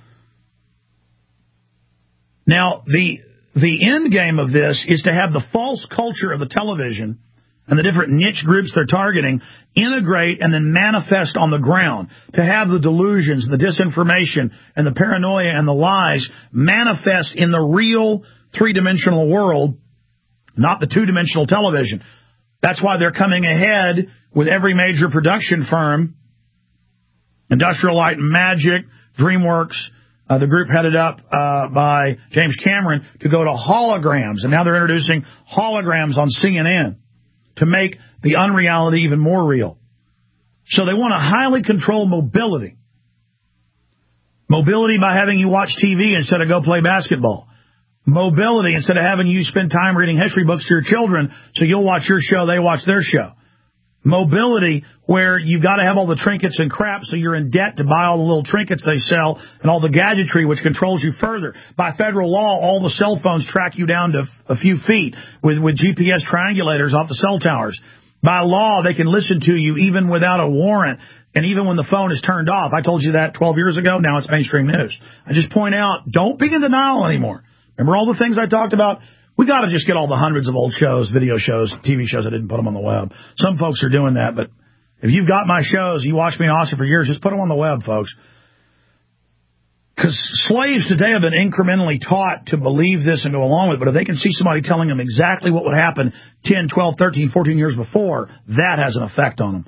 Now, the the end game of this is to have the false culture of the television and the different niche groups they're targeting integrate and then manifest on the ground, to have the delusions, the disinformation, and the paranoia and the lies manifest in the real three-dimensional world, not the two-dimensional television. That's why they're coming ahead with every major production firm, Industrial Light and Magic, DreamWorks, uh, the group headed up uh, by James Cameron, to go to holograms. And now they're introducing holograms on C N N to make the unreality even more real. So they want to highly control mobility. Mobility by having you watch T V instead of go play basketball. Mobility instead of having you spend time reading history books to your children so you'll watch your show, they watch their show. Mobility where you've got to have all the trinkets and crap so you're in debt to buy all the little trinkets they sell and all the gadgetry which controls you further. By federal law, all the cell phones track you down to a few feet with, with G P S triangulators off the cell towers. By law, they can listen to you even without a warrant and even when the phone is turned off. I told you that twelve years ago. Now it's mainstream news. I just point out, don't be in denial anymore. Remember all the things I talked about? We got to just get all the hundreds of old shows, video shows, T V shows. I didn't put them on the web. Some folks are doing that, but if you've got my shows, you watched me in Austin for years, just put them on the web, folks. Because slaves today have been incrementally taught to believe this and go along with it, but if they can see somebody telling them exactly what would happen ten, twelve, thirteen, fourteen years before, that has an effect on them.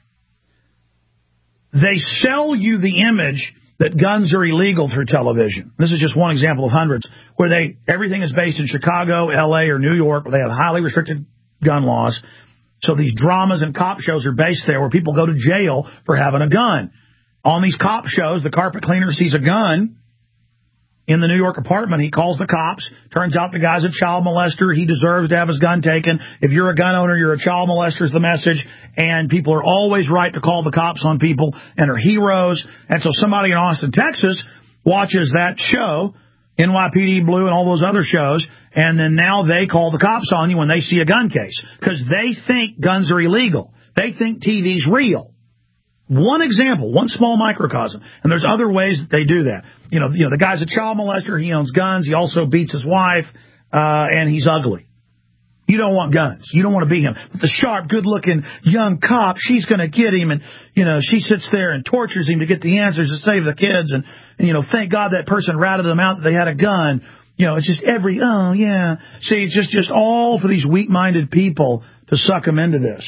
They sell you the image that guns are illegal through television. This is just one example of hundreds, where they everything is based in Chicago, L A, or New York, where they have highly restricted gun laws. So these dramas and cop shows are based there, where people go to jail for having a gun. On these cop shows, the carpet cleaner sees a gun in the New York apartment. He calls the cops. Turns out the guy's a child molester. He deserves to have his gun taken. If you're a gun owner, you're a child molester is the message. And people are always right to call the cops on people and are heroes. And so somebody in Austin, Texas watches that show, N Y P D Blue and all those other shows, and then now they call the cops on you when they see a gun case because they think guns are illegal. They think T V's real. One example, one small microcosm. And there's other ways that they do that. You know, you know, the guy's a child molester. He owns guns. He also beats his wife, uh, and he's ugly. You don't want guns. You don't want to be him. But the sharp, good-looking young cop, she's going to get him, and, you know, she sits there and tortures him to get the answers to save the kids. And, and you know, thank God that person ratted them out that they had a gun. You know, it's just every, oh, yeah. See, it's just, just all for these weak-minded people to suck them into this.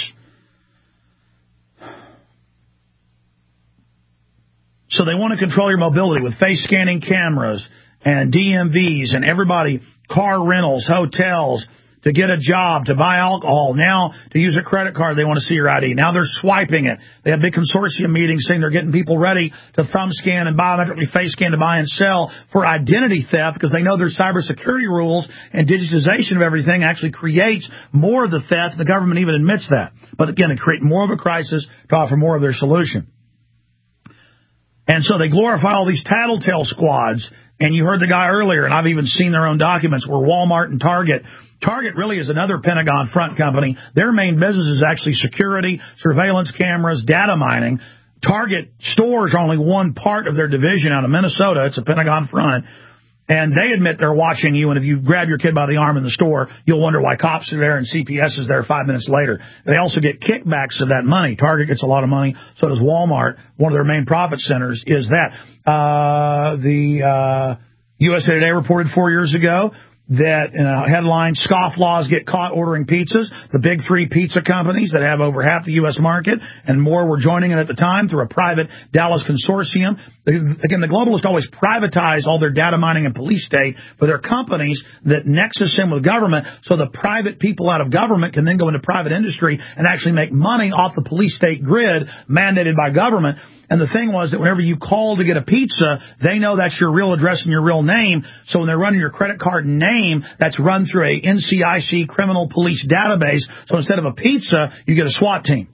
So they want to control your mobility with face scanning cameras and D M Vs and everybody, car rentals, hotels, to get a job, to buy alcohol. Now, to use a credit card, they want to see your I D. Now they're swiping it. They have big consortium meetings saying they're getting people ready to thumb scan and biometrically face scan to buy and sell for identity theft because they know their cybersecurity rules and digitization of everything actually creates more of the theft. The government even admits that. But again, to create more of a crisis to offer more of their solution. And so they glorify all these tattletale squads And you heard the guy earlier, and I've even seen their own documents, where Walmart and Target, Target really is another Pentagon front company. Their main business is actually security, surveillance cameras, data mining. Target stores are only one part of their division out of Minnesota. It's a Pentagon front. And they admit they're watching you, and if you grab your kid by the arm in the store, you'll wonder why cops are there and C P S is there five minutes later. They also get kickbacks of that money. Target gets a lot of money, so does Walmart. One of their main profit centers is that. Uh, the uh, U S A Today reported four years ago that, in a headline, scofflaws get caught ordering pizzas. The big three pizza companies that have over half the U S market and more were joining it at the time through a private Dallas consortium. Again, the globalists always privatize all their data mining and police state for their companies that nexus in with government, so the private people out of government can then go into private industry and actually make money off the police state grid mandated by government. And the thing was that whenever you call to get a pizza, they know that's your real address and your real name. So when they're running your credit card name, that's run through a N C I C criminal police database. So instead of a pizza, you get a SWAT team.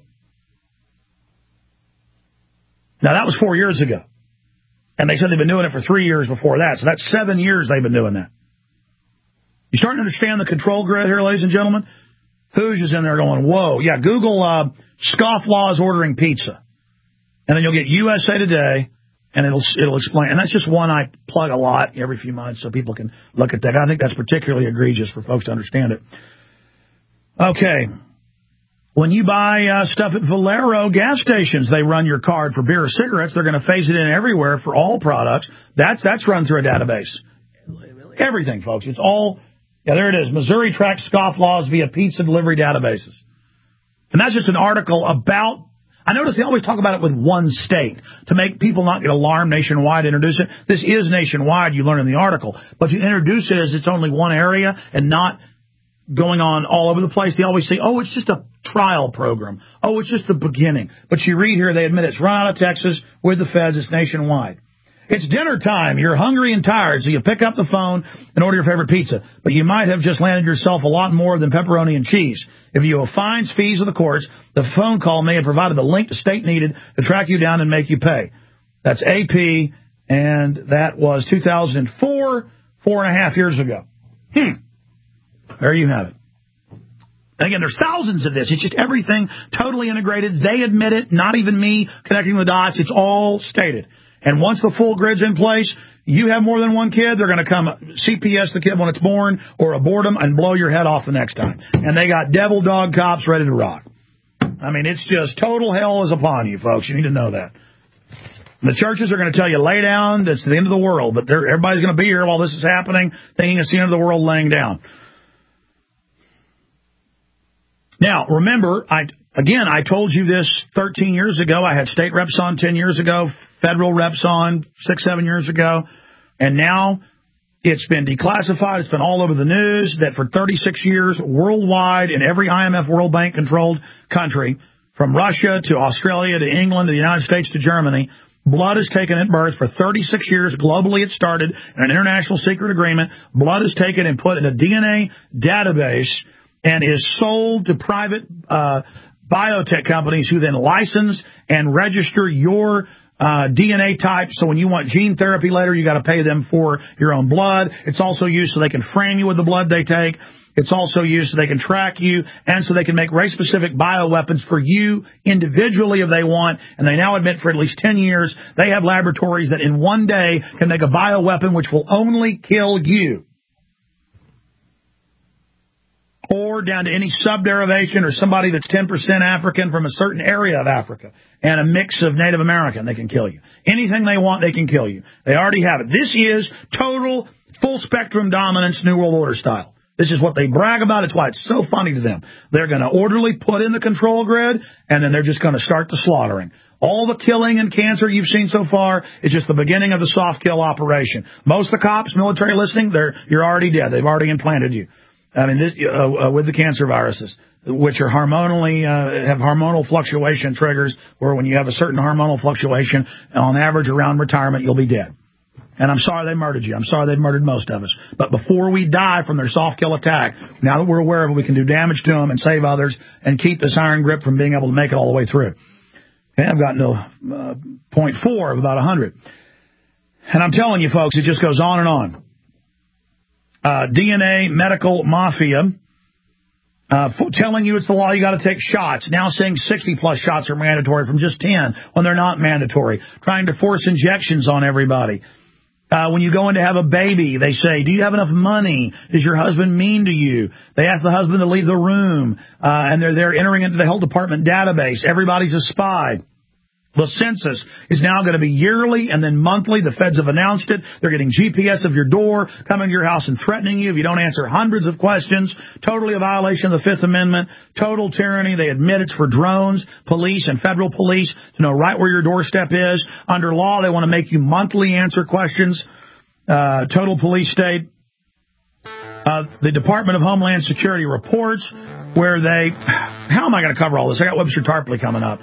Now, that was four years ago. And they said they've been doing it for three years before that. So that's seven years they've been doing that. You starting to understand the control grid here, ladies and gentlemen? Who's is in there going, whoa. Yeah, Google uh, scofflaws ordering pizza. And then you'll get U S A Today, and it'll it'll explain. And that's just one I plug a lot every few months so people can look at that. I think that's particularly egregious for folks to understand it. Okay. When you buy uh, stuff at Valero gas stations, they run your card for beer or cigarettes. They're going to phase it in everywhere for all products. That's that's run through a database. Everything, folks. It's all, yeah, there it is. Missouri tracks scofflaws via pizza delivery databases. And that's just an article about, I notice they always talk about it with one state to make people not get alarmed nationwide, introduce it. This is nationwide, you learn in the article. But you introduce it as it's only one area and not going on all over the place. They always say, oh, it's just a trial program. Oh, it's just the beginning. But you read here, they admit it's run out of Texas with the feds. It's nationwide. It's dinner time. You're hungry and tired, so you pick up the phone and order your favorite pizza. But you might have just landed yourself a lot more than pepperoni and cheese. If you have fines, fees, or the courts, the phone call may have provided the link the state needed to track you down and make you pay. That's A P, and that was two thousand four, four and a half years ago. Hmm. There you have it. And again, there's thousands of this. It's just everything totally integrated. They admit it, not even me connecting the dots. It's all stated. And once the full grid's in place, you have more than one kid, they're going to come C P S the kid when it's born or abort them and blow your head off the next time. And they got devil dog cops ready to rock. I mean, it's just total hell is upon you, folks. You need to know that. The churches are going to tell you, lay down, that's the end of the world. But everybody's going to be here while this is happening, thinking it's the end of the world laying down. Now, remember, I again, I told you this thirteen years ago. I had state reps on ten years ago, federal reps on six, seven years ago. And now it's been declassified. It's been all over the news that for thirty-six years, worldwide, in every I M F World Bank-controlled country, from Russia to Australia to England to the United States to Germany, blood is taken at birth. For thirty-six years, globally it started in an international secret agreement. Blood is taken and put in a D N A database and is sold to private uh, biotech companies who then license and register your uh, D N A type. So when you want gene therapy later, you got to pay them for your own blood. It's also used so they can frame you with the blood they take. It's also used so they can track you and so they can make race-specific bioweapons for you individually if they want. And they now admit for at least ten years, they have laboratories that in one day can make a bioweapon which will only kill you. Or down to any subderivation or somebody that's ten percent African from a certain area of Africa and a mix of Native American, they can kill you. Anything they want, they can kill you. They already have it. This is total full-spectrum dominance, New World Order style. This is what they brag about. It's why it's so funny to them. They're going to orderly put in the control grid, and then they're just going to start the slaughtering. All the killing and cancer you've seen so far is just the beginning of the soft kill operation. Most of the cops, military listening, they're you're already dead. They've already implanted you. I mean, this, uh, uh, with the cancer viruses, which are hormonally, uh, have hormonal fluctuation triggers, where when you have a certain hormonal fluctuation, on average around retirement, you'll be dead. And I'm sorry they murdered you. I'm sorry they've murdered most of us. But before we die from their soft kill attack, now that we're aware of it, we can do damage to them and save others and keep this iron grip from being able to make it all the way through. Okay, I've gotten to uh, point four of about one hundred. And I'm telling you, folks, it just goes on and on. Uh, D N A medical mafia uh, f- telling you it's the law, you got to take shots. Now saying sixty-plus shots are mandatory from just ten when they're not mandatory. Trying to force injections on everybody. Uh, when you go in to have a baby, they say, do you have enough money? Is your husband mean to you? They ask the husband to leave the room, uh, and they're, they're entering into the health department database. Everybody's a spy. The census is now going to be yearly and then monthly. The feds have announced it. They're getting G P S of your door, coming to your house and threatening you if you don't answer hundreds of questions. Totally a violation of the Fifth Amendment. Total tyranny. They admit it's for drones, police, and federal police to know right where your doorstep is. Under law, they want to make you monthly answer questions. Uh, total police state. Uh, the Department of Homeland Security reports where they... How am I going to cover all this? I got Webster Tarpley coming up.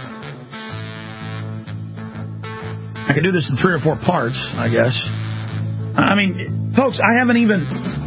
I could do this in three or four parts, I guess. I mean, folks, I haven't even,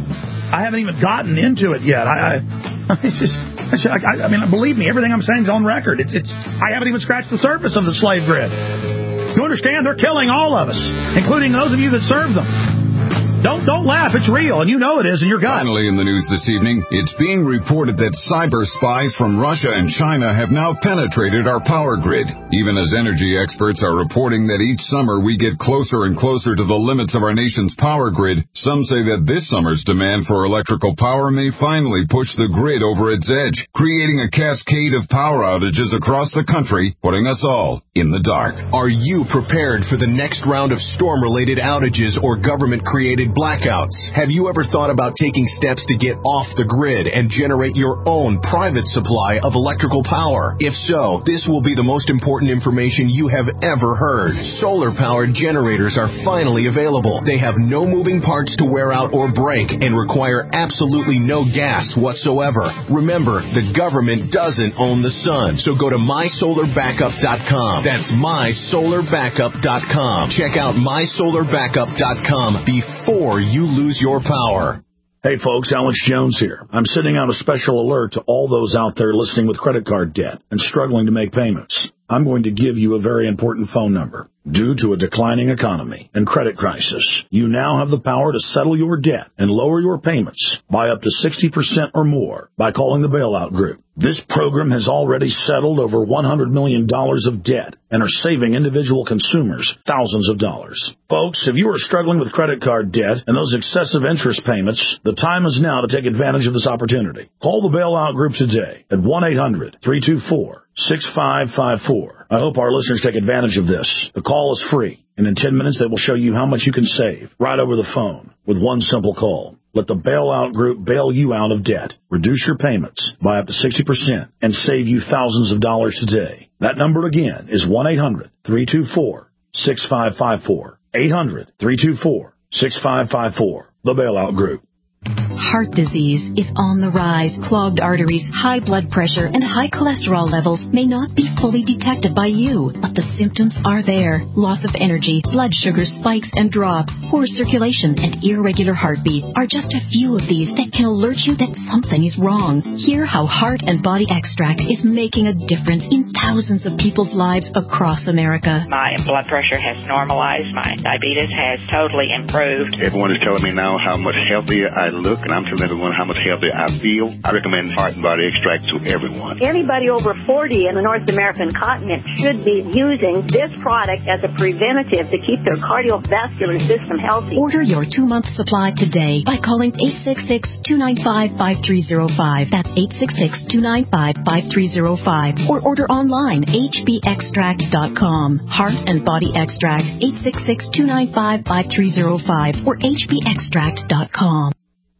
I haven't even gotten into it yet. I, I it's just, it's just I, I mean, believe me, everything I'm saying is on record. It's, it's, I haven't even scratched the surface of the slave grid. You understand? They're killing all of us, including those of you that serve them. Don't don't laugh. It's real, and you know it is in your gut. Finally in the news this evening, it's being reported that cyber spies from Russia and China have now penetrated our power grid. Even as energy experts are reporting that each summer we get closer and closer to the limits of our nation's power grid, some say that this summer's demand for electrical power may finally push the grid over its edge, creating a cascade of power outages across the country, putting us all in the dark. Are you prepared for the next round of storm-related outages or government-created blackouts? Have you ever thought about taking steps to get off the grid and generate your own private supply of electrical power? If so, this will be the most important information you have ever heard. Solar-powered generators are finally available. They have no moving parts to wear out or break and require absolutely no gas whatsoever. Remember, the government doesn't own the sun, so go to my solar backup dot com. That's my solar backup dot com. Check out my solar backup dot com before you lose your power. Hey folks, Alex Jones here. I'm sending out a special alert to all those out there listening with credit card debt and struggling to make payments. I'm going to give you a very important phone number. Due to a declining economy and credit crisis, you now have the power to settle your debt and lower your payments by up to sixty percent or more by calling the Bailout Group. This program has already settled over one hundred million dollars of debt and are saving individual consumers thousands of dollars. Folks, if you are struggling with credit card debt and those excessive interest payments, the time is now to take advantage of this opportunity. Call the Bailout Group today at one eight hundred three two four six five five four. I hope our listeners take advantage of this. The call is free, and in ten minutes they will show you how much you can save right over the phone with one simple call. Let the Bailout Group bail you out of debt, reduce your payments by up to sixty percent, and save you thousands of dollars today. That number again is one eight hundred three two four six five five four. eight hundred three two four six five five four. The Bailout Group. Heart disease is on the rise. Clogged arteries, high blood pressure, and high cholesterol levels may not be fully detected by you, but the symptoms are there. Loss of energy, blood sugar spikes and drops, poor circulation, and irregular heartbeat are just a few of these that can alert you that something is wrong. Hear how Heart and Body Extract is making a difference in thousands of people's lives across America. My blood pressure has normalized. My diabetes has totally improved. Everyone is telling me now how much healthier I look, and I'm telling everyone how much healthier I feel. I recommend Heart and Body Extract to everyone. Anybody over forty in the North American continent should be using this product as a preventative to keep their cardiovascular system healthy. Order your two-month supply today by calling eight six six, two nine five, five three zero five. That's eight six six, two nine five, five three zero five. Or order online, h b extract dot com. Heart and Body Extract, eight six six, two nine five, five three zero five or h b extract dot com.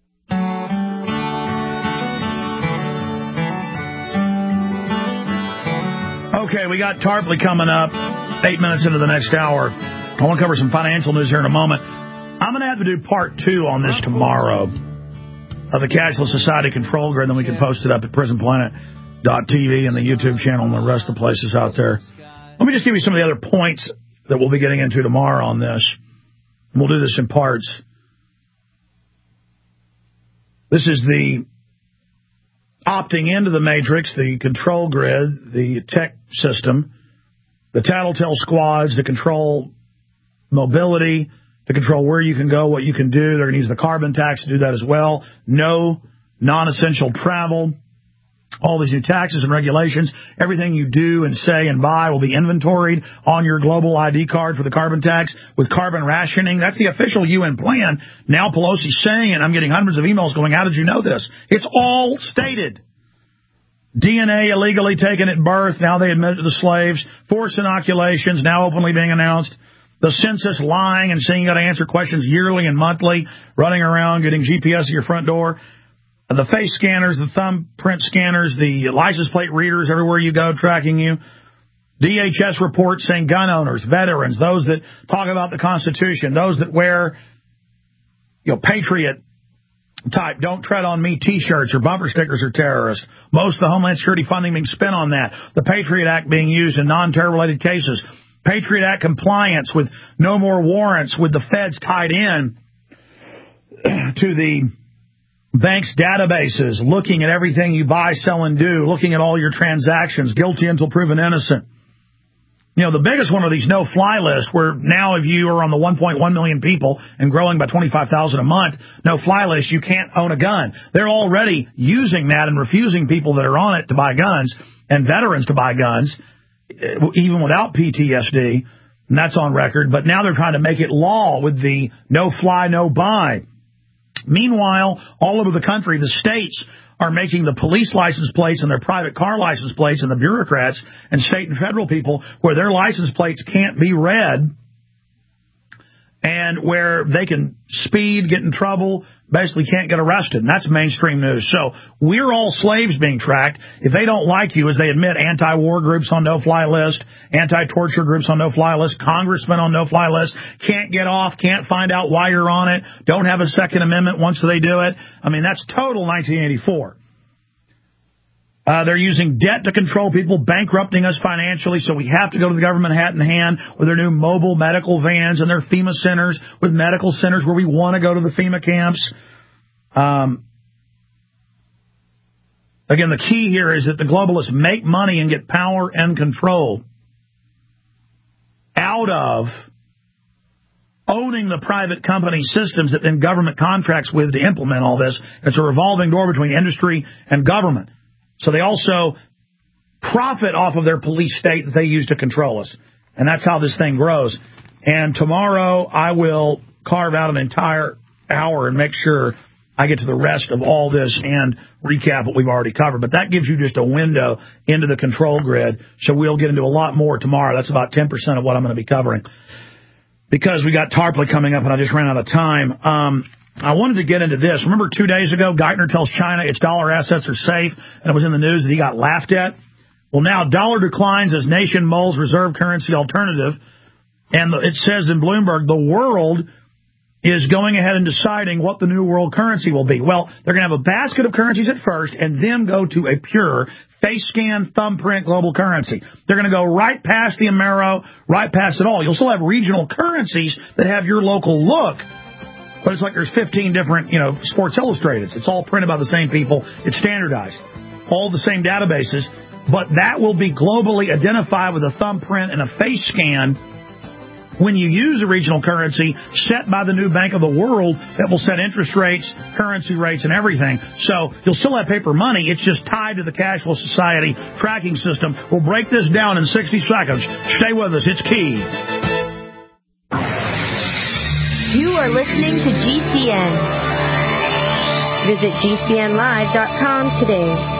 Okay, we got Tarpley coming up eight minutes into the next hour. I want to cover some financial news here in a moment. I'm going to have to do part two on this tomorrow of the Cashless Society Control Grid, and then we can post it up at prison planet dot t v and the YouTube channel and the rest of the places out there. Let me just give you some of the other points that we'll be getting into tomorrow on this. We'll do this in parts. This is the opting into the matrix, the control grid, the tech system, the tattletale squads to control mobility, to control where you can go, what you can do. They're going to use the carbon tax to do that as well. No non-essential travel. All these new taxes and regulations, everything you do and say and buy will be inventoried on your global I D card for the carbon tax with carbon rationing. That's the official U N plan. Now Pelosi's saying, and I'm getting hundreds of emails going, how did you know this? It's all stated. D N A illegally taken at birth, now they admit it to the slaves. Forced inoculations, now openly being announced. The census lying and saying you got to answer questions yearly and monthly, running around, getting G P S at your front door. The face scanners, the thumbprint scanners, the license plate readers everywhere you go tracking you. D H S reports saying gun owners, veterans, those that talk about the Constitution, those that wear, you know, patriot type, don't tread on me T-shirts or bumper stickers are terrorists. Most of the Homeland Security funding being spent on that. The Patriot Act being used in non-terror-related cases. Patriot Act compliance with no more warrants, with the feds tied in to the banks' databases, looking at everything you buy, sell, and do, looking at all your transactions, guilty until proven innocent. You know, the biggest one are these no-fly lists, where now if you are on the one point one million people and growing by twenty-five thousand a month, no-fly list, you can't own a gun. They're already using that and refusing people that are on it to buy guns and veterans to buy guns, even without P T S D, and that's on record. But now they're trying to make it law with the no-fly, no-buy. Meanwhile, all over the country, the states are making the police license plates and their private car license plates, and the bureaucrats and state and federal people where their license plates can't be read and where they can speed, get in trouble, basically can't get arrested. And that's mainstream news. So we're all slaves being tracked. If they don't like you, as they admit, anti-war groups on no-fly list, anti-torture groups on no-fly list, congressmen on no-fly list, can't get off, can't find out why you're on it, don't have a Second Amendment once they do it. I mean, that's total nineteen eighty-four. Uh, they're using debt to control people, bankrupting us financially, so we have to go to the government hat in hand with their new mobile medical vans and their FEMA centers, with medical centers where we want to go to the FEMA camps. Um, again, the key here is that the globalists make money and get power and control out of owning the private company systems that then government contracts with to implement all this. It's a revolving door between industry and government. So they also profit off of their police state that they use to control us. And that's how this thing grows. And tomorrow I will carve out an entire hour and make sure I get to the rest of all this and recap what we've already covered. But that gives you just a window into the control grid. So we'll get into a lot more tomorrow. That's about ten percent of what I'm going to be covering. Because we got TARPLA coming up and I just ran out of time. Um... I wanted to get into this. Remember two days ago, Geithner tells China its dollar assets are safe, and it was in the news that he got laughed at? Well, now dollar declines as nation mulls reserve currency alternative, and it says in Bloomberg, the world is going ahead and deciding what the new world currency will be. Well, they're going to have a basket of currencies at first and then go to a pure face scan thumbprint global currency. They're going to go right past the Amero, right past it all. You'll still have regional currencies that have your local look. But it's like there's fifteen different, you know, Sports Illustrateds. It's all printed by the same people. It's standardized. All the same databases. But that will be globally identified with a thumbprint and a face scan when you use a regional currency set by the new Bank of the World that will set interest rates, currency rates, and everything. So you'll still have paper money. It's just tied to the cashless society tracking system. We'll break this down in sixty seconds. Stay with us. It's key. You are listening to G C N. Visit G C N live dot com today.